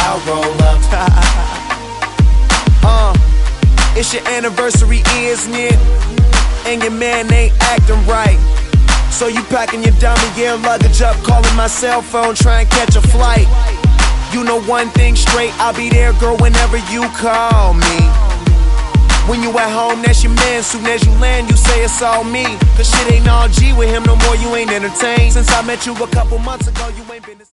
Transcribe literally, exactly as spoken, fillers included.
I'll roll up. uh, it's your anniversary, isn't it? And your man ain't acting right. So you packing your dummy gear luggage up, calling my cell phone, trying to catch a flight. You know one thing straight, I'll be there, girl, whenever you call me. When you at home, that's your man. Soon as you land, you say it's all me. Cause shit ain't all G with him no more, you ain't entertained. Since I met you a couple months ago, you ain't been the